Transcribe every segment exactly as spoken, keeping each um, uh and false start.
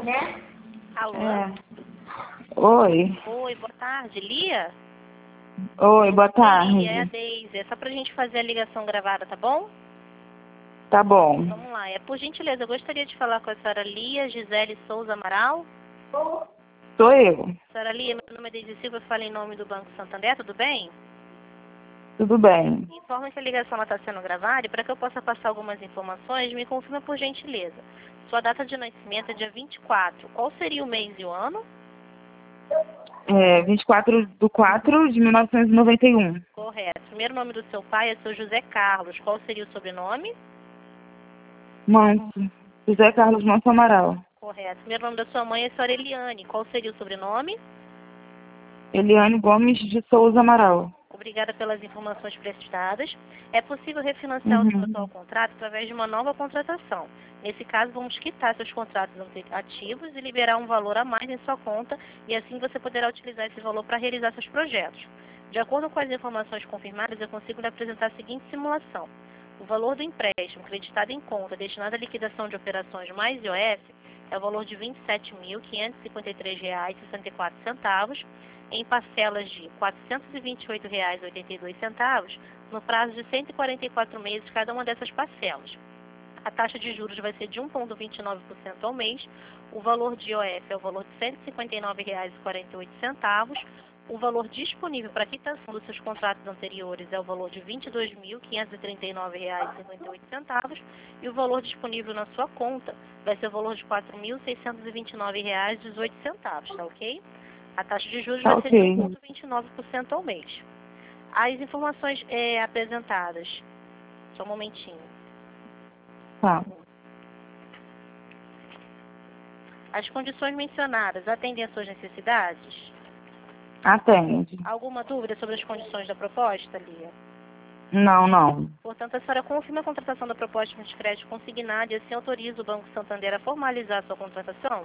Alô? É. Oi. Oi, boa tarde. Lia? Oi, boa tarde. Lia, é a Deise. É só pra gente fazer a ligação gravada, tá bom? Tá bom. Vamos lá. É, por gentileza, eu gostaria de falar com a senhora Lia Gisele Souza Amaral. Sou eu. Senhora Lia, meu nome é Deise Silva, eu falo em nome do Banco Santander, tudo bem? Tudo bem. Informa que a ligação está sendo gravada e para que eu possa passar algumas informações, me confirma por gentileza. Sua data de nascimento é dia vinte e quatro. Qual seria o mês e o ano? É, vinte e quatro de quatro de mil novecentos e noventa e um. Correto. Primeiro nome do seu pai é seu José Carlos. Qual seria o sobrenome? Manso. José Carlos Manso Amaral. Correto. Primeiro nome da sua mãe é senhora Eliane. Qual seria o sobrenome? Eliane Gomes de Souza Amaral. Obrigada pelas informações prestadas. É possível refinanciar Uhum. o seu atual contrato através de uma nova contratação. Nesse caso, vamos quitar seus contratos ativos e liberar um valor a mais em sua conta e assim você poderá utilizar esse valor para realizar seus projetos. De acordo com as informações confirmadas, eu consigo lhe apresentar a seguinte simulação. O valor do empréstimo creditado em conta destinado à liquidação de operações mais I O F é o valor de vinte e sete mil, quinhentos e cinquenta e três reais e sessenta e quatro centavos, em parcelas de quatrocentos e vinte e oito reais e oitenta e dois centavos, no prazo de cento e quarenta e quatro meses cada uma dessas parcelas. A taxa de juros vai ser de um vírgula vinte e nove por cento ao mês, o valor de I O F é o valor de cento e cinquenta e nove reais e quarenta e oito centavos, o valor disponível para quitação dos seus contratos anteriores é o valor de vinte e dois mil, quinhentos e trinta e nove reais e cinquenta e oito centavos e o valor disponível na sua conta vai ser o valor de quatro mil, seiscentos e vinte e nove reais e dezoito centavos, tá ok? A taxa de juros Tá vai ser de ok. um vírgula vinte e nove por cento ao mês. As informações é, apresentadas, só um momentinho. Tá. As condições mencionadas atendem às suas necessidades? Atende. Alguma dúvida sobre as condições da proposta, Lia? Não, não. Portanto, a senhora confirma a contratação da proposta de crédito consignada e assim autoriza o Banco Santander a formalizar a sua contratação?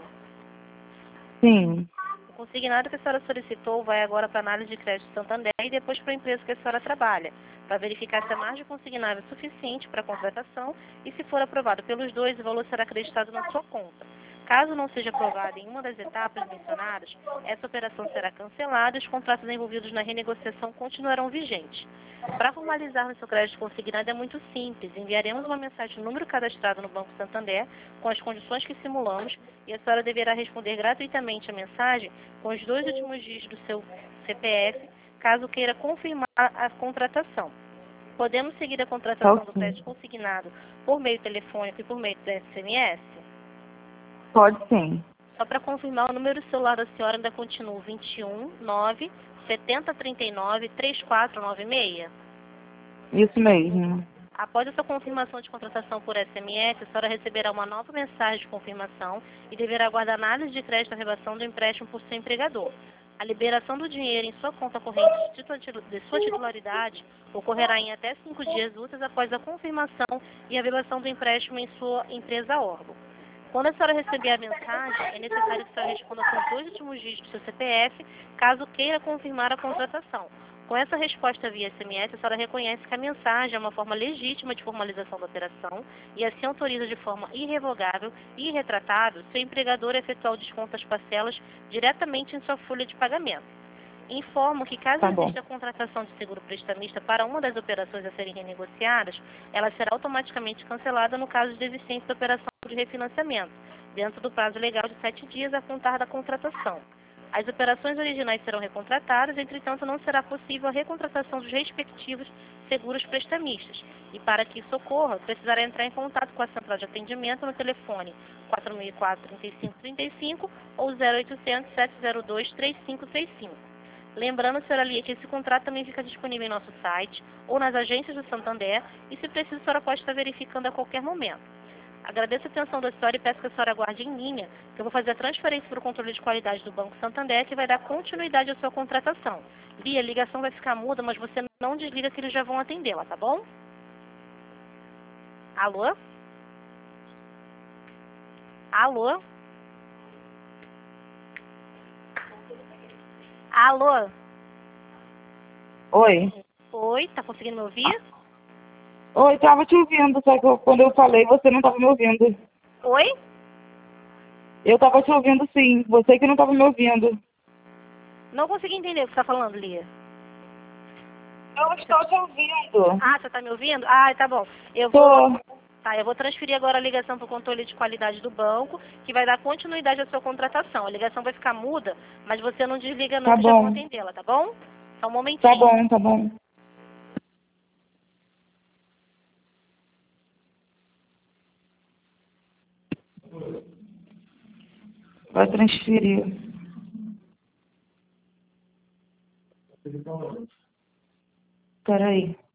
Sim. O consignado que a senhora solicitou vai agora para a análise de crédito Santander e depois para a empresa que a senhora trabalha, para verificar se a margem consignável é suficiente para a contratação e, se for aprovado pelos dois, o valor será acreditado na sua conta. Caso não seja aprovado em uma das etapas mencionadas, essa operação será cancelada e os contratos envolvidos na renegociação continuarão vigentes. Para formalizar o seu crédito consignado é muito simples. Enviaremos uma mensagem no número cadastrado no Banco Santander com as condições que simulamos e a senhora deverá responder gratuitamente a mensagem com os dois últimos dígitos do seu C P F, caso queira confirmar a contratação. Podemos seguir a contratação Tá do ok. crédito consignado por meio telefônico e por meio do S M S? Pode sim. Só para confirmar, o número celular da senhora ainda continua vinte e um, nove, setenta, trinta e nove, trinta e quatro noventa e seis? Isso mesmo. Após essa confirmação de contratação por S M S, a senhora receberá uma nova mensagem de confirmação e deverá aguardar análise de crédito à rebação do empréstimo por seu empregador. A liberação do dinheiro em sua conta corrente de titu- de sua titularidade ocorrerá em até cinco dias úteis após a confirmação e a rebação do empréstimo em sua empresa órgão. Quando a senhora receber a mensagem, é necessário que a senhora responda com os dois últimos dígitos do seu C P F, caso queira confirmar a contratação. Com essa resposta via S M S, a senhora reconhece que a mensagem é uma forma legítima de formalização da operação e assim autoriza de forma irrevogável e irretratável seu empregador a efetuar o desconto das parcelas diretamente em sua folha de pagamento. Informo que caso Tá bom. exista a contratação de seguro prestamista para uma das operações a serem renegociadas, ela será automaticamente cancelada no caso de existência da operação de refinanciamento, dentro do prazo legal de sete dias a contar da contratação. As operações originais serão recontratadas, entretanto não será possível a recontratação dos respectivos seguros prestamistas. E para que isso ocorra, precisará entrar em contato com a central de atendimento no telefone quatro mil e quatro, trinta e cinco, trinta e cinco ou zero oitocentos, sete zero dois, três cinco três cinco. Lembrando, senhora Lia, que esse contrato também fica disponível em nosso site ou nas agências do Santander e, se preciso, a senhora pode estar verificando a qualquer momento. Agradeço a atenção da senhora e peço que a senhora aguarde em linha, que eu vou fazer a transferência para o controle de qualidade do Banco Santander, que vai dar continuidade à sua contratação. Lia, a ligação vai ficar muda, mas você não desliga que eles já vão atendê-la, tá bom? Alô? Alô? Alô? Oi. Oi, tá conseguindo me ouvir? Oi, tava te ouvindo, só que eu- quando eu falei você não tava me ouvindo. Oi? Eu tava te ouvindo sim, você que não tava me ouvindo. Não consegui entender o que você está falando, Lia. Eu estou te ouvindo. Ah, você está me ouvindo? Ah, tá bom. Eu Tô. vou, tá, eu vou transferir agora a ligação para o controle de qualidade do banco, que vai dar continuidade à sua contratação. A ligação vai ficar muda, mas você não desliga não, Tá que já vão bom. atendê-la, tá bom? Só um momentinho. Tá bom, tá bom. Vai transferir. Peraí.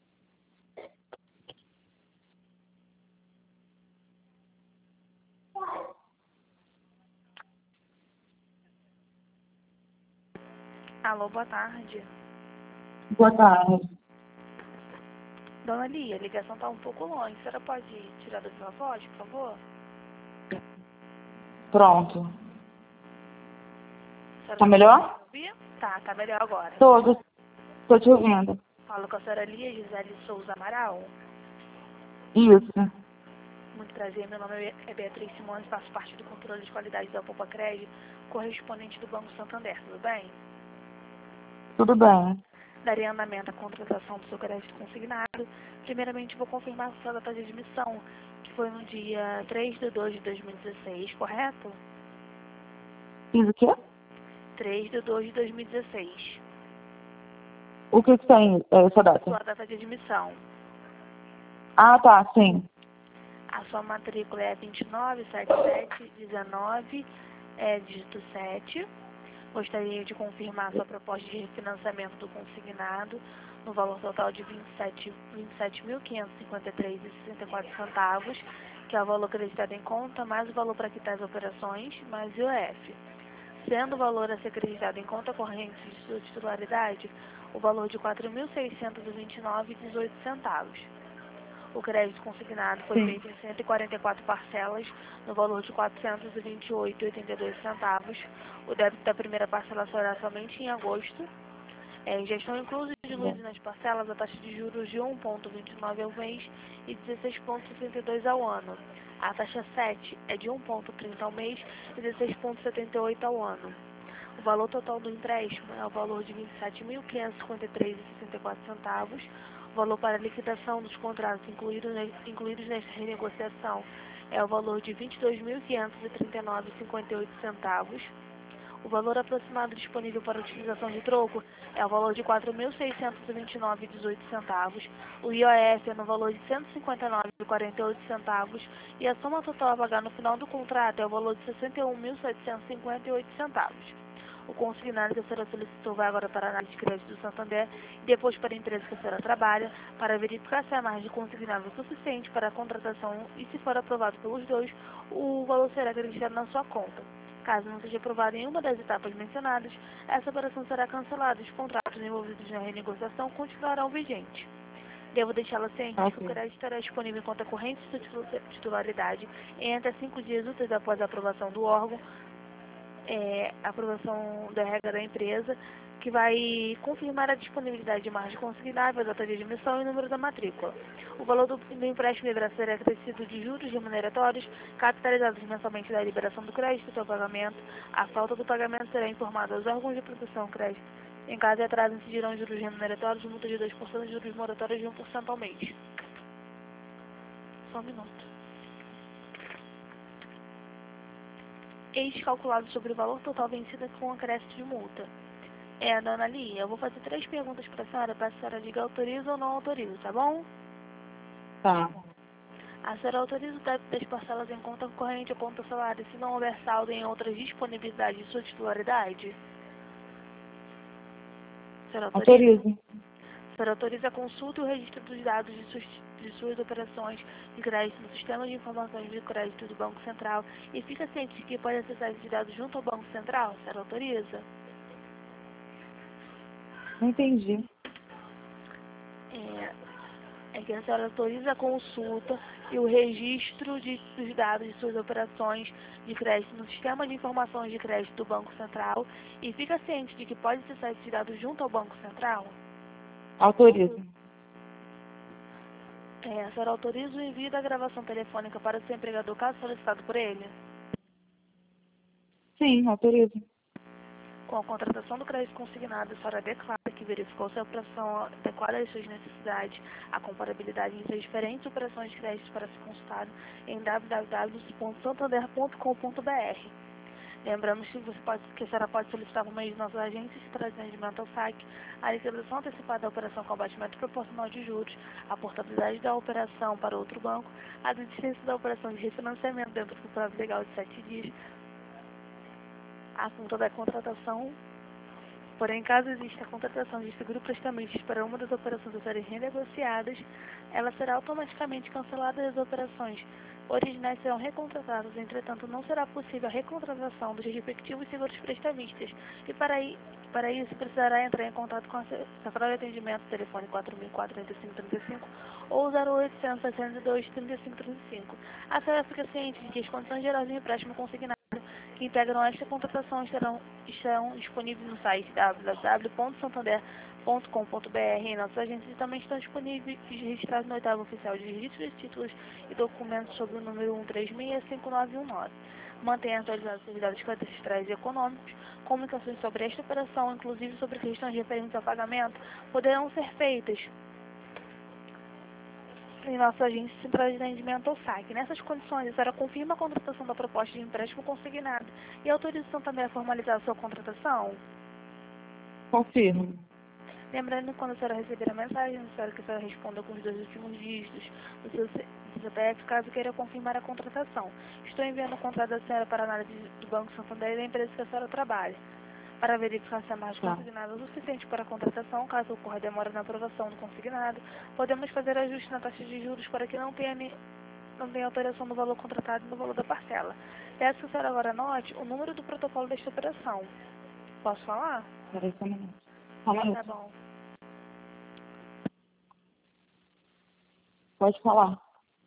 Alô, boa tarde. Boa tarde. Dona Lia, a ligação está um pouco longe. A senhora pode tirar da sua voz, por favor? Pronto. A senhora Tá melhor? ouvir? Tá, tá melhor agora. Tô, tô, tô te ouvindo. Falo com a senhora Lia Gisele Souza Amaral. Isso. Muito prazer, meu nome é Beatriz Simões, faço parte do controle de qualidade da Poupa Crédito, correspondente do Banco Santander, tudo bem? Tudo bem. Darei andamento à contratação do seu crédito consignado. Primeiramente, vou confirmar a sua data de admissão, que foi no dia três de dois de dois mil e dezesseis, correto? Fiz o quê? três de dois de dois mil e dezesseis. O que que tem é, essa data? Sua data de admissão. Ah, tá, sim. A sua matrícula é vinte e nove setenta e sete dezenove, é dígito sete. Gostaria de confirmar sua proposta de refinanciamento do consignado no valor total de vinte e sete mil quinhentos e cinquenta e três reais e sessenta e quatro centavos, que é o valor acreditado em conta, mais o valor para quitar as operações, mais I O F. Sendo o valor a ser acreditado em conta corrente de sua titularidade, o valor de quatro mil seiscentos e vinte e nove reais e dezoito centavos. O crédito consignado foi Sim. feito em cento e quarenta e quatro parcelas, no valor de quatrocentos e vinte e oito reais e oitenta e dois centavos. O débito da primeira parcela será somente em agosto. É, já estão inclusos incluídos nas parcelas a taxa de juros de um vírgula vinte e nove ao mês e dezesseis vírgula sessenta e dois ao ano. A taxa sete é de um vírgula trinta ao mês e dezesseis vírgula setenta e oito ao ano. O valor total do empréstimo é o valor de vinte e sete mil quinhentos e cinquenta e três reais e sessenta e quatro centavos. O valor para a liquidação dos contratos incluídos, incluídos nesta renegociação é o valor de vinte e dois mil quinhentos e trinta e nove reais e cinquenta e oito centavos. O valor aproximado disponível para utilização de troco é o valor de quatro mil seiscentos e vinte e nove reais e dezoito centavos. O I O F é no valor de cento e cinquenta e nove reais e quarenta e oito centavos e a soma total a pagar no final do contrato é o valor de sessenta e um mil setecentos e cinquenta e oito centavos. O consignado que a senhora solicitou vai agora para a análise de crédito do Santander e depois para a empresa que a senhora trabalha para verificar se a margem consignável é suficiente para a contratação e, se for aprovado pelos dois, o valor será acreditado na sua conta. Caso não seja aprovado em nenhuma das etapas mencionadas, essa operação será cancelada e os contratos envolvidos na renegociação continuarão vigentes. Devo deixá-la ciente de que o Ok. crédito estará disponível em conta corrente de sua titularidade em até cinco dias úteis após a aprovação do órgão, é, aprovação da regra da empresa, que vai confirmar a disponibilidade de margem consignável, a data de admissão e o número da matrícula. O valor do, do empréstimo deverá ser acrescido de juros remuneratórios, capitalizados mensalmente da liberação do crédito até o pagamento. A falta do pagamento será informada aos órgãos de proteção ao crédito. Em caso de atraso, incidirão juros remuneratórios, multa de dois por cento e juros moratórios de um por cento ao mês. Só um minuto. Ex calculado sobre o valor total vencido com acréscimo de multa. É, dona Lia, eu vou fazer três perguntas para a senhora, para a senhora diga autoriza ou não autoriza, tá bom? Tá. A senhora autoriza o débito das parcelas em conta corrente ou conta salário se não houver saldo em outras disponibilidades de sua titularidade? A senhora autoriza? Autorizo. A senhora autoriza a consulta e o registro dos dados de suas, de suas operações de crédito no sistema de informações de crédito do Banco Central e fica ciente de que pode acessar esses dados junto ao Banco Central? A senhora autoriza? Não entendi. É, é que a senhora autoriza a consulta e o registro de, dos dados de suas operações de crédito no sistema de informações de crédito do Banco Central e fica ciente de que pode acessar esses dados junto ao Banco Central? Autorizo. É, a senhora autoriza o envio da gravação telefônica para o seu empregador caso solicitado por ele? Sim, autorizo. Com a contratação do crédito consignado, a senhora declara que verificou se a operação adequada às suas necessidades, a comparabilidade entre as diferentes operações de crédito para ser consultado em w w w ponto santander ponto com ponto b r. Lembramos que, você pode, que a senhora pode solicitar por meio de nossas agências de atendimento ao S A C a liquidação antecipada da operação com abatimento proporcional de juros, a portabilidade da operação para outro banco, a desistência da operação de refinanciamento dentro do prazo legal de sete dias, a conta da contratação. Porém, caso exista a contratação de seguro prestamentos para uma das operações a serem renegociadas, ela será automaticamente cancelada e as operações originais serão recontratadas. Entretanto, não será possível a recontratação dos respectivos seguros prestamistas e para, i, para isso precisará entrar em contato com a Central de Atendimento, telefone quatro mil e quatro, trinta e cinco trinta e cinco ou zero oitocentos, setecentos e dois, trinta e cinco trinta e cinco. A senhora fica ciente de que as condições gerais do empréstimo consignado que integram esta contratação estarão, estarão disponíveis no site w w w ponto santander ponto com ponto b r. Em nossas agências também estão disponíveis registrados no oitavo oficial de registro de títulos e documentos sob o número um três seis cinco nove um nove. Mantenha atualizados seus dados cadastrais e econômicos. Comunicações sobre esta operação, inclusive sobre questões referentes ao pagamento, poderão ser feitas em nossa agência central de atendimento ao S A C. Nessas condições, a senhora confirma a contratação da proposta de empréstimo consignado e autoriza também a formalizar a sua contratação? Confirmo. Lembrando que quando a senhora receber a mensagem, a senhora que a senhora responda com os dois últimos dígitos do seu C P F, caso queira confirmar a contratação. Estou enviando o contrato da senhora para a análise do Banco Santander e da empresa que a senhora trabalha, para verificar se a margem Tá. consignada é o suficiente para a contratação. Caso ocorra demora na aprovação do consignado, podemos fazer ajuste na taxa de juros para que não tenha, não tenha alteração no valor contratado e no valor da parcela. Peço que a senhora agora anote o número do protocolo desta operação. Posso falar? Peraí só um minuto. Só um Tá minuto. bom. Pode falar.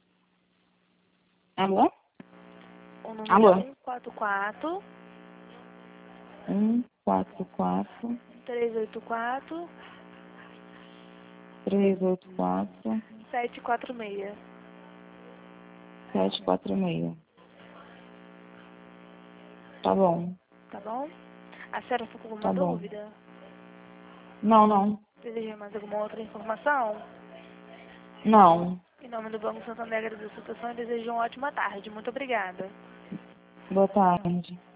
Alô? O número Alô? é um quatro quatro, um, quatro, quatro, três oito quatro, três, oito, quatro, sete quatro seis. sete, quatro, seis. Tá bom. Tá bom? A senhora ficou com alguma Tá bom. dúvida? Não, não. Deseja mais alguma outra informação? Não. Em nome do Banco Santander, agradeço a sua atenção e desejo uma ótima tarde. Muito obrigada. Boa tarde.